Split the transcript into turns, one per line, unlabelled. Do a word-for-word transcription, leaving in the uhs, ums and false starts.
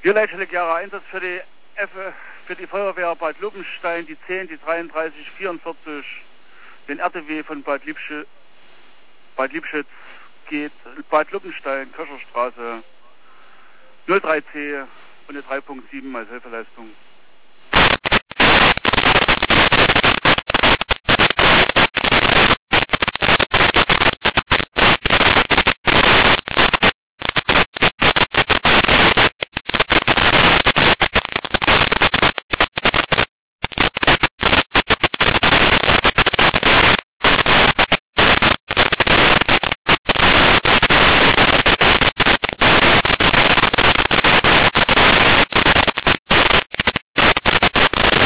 Hier leitstelle Jahre Einsatz für die F, für die Feuerwehr Bad Lobenstein, die zehn, die dreiunddreißig, vierundvierzig, den R T W von Bad Liebsche, Bad Liebschütz geht, Bad Lobenstein, Köscherstraße, null drei C und eine drei Punkt sieben als Hilfeleistung.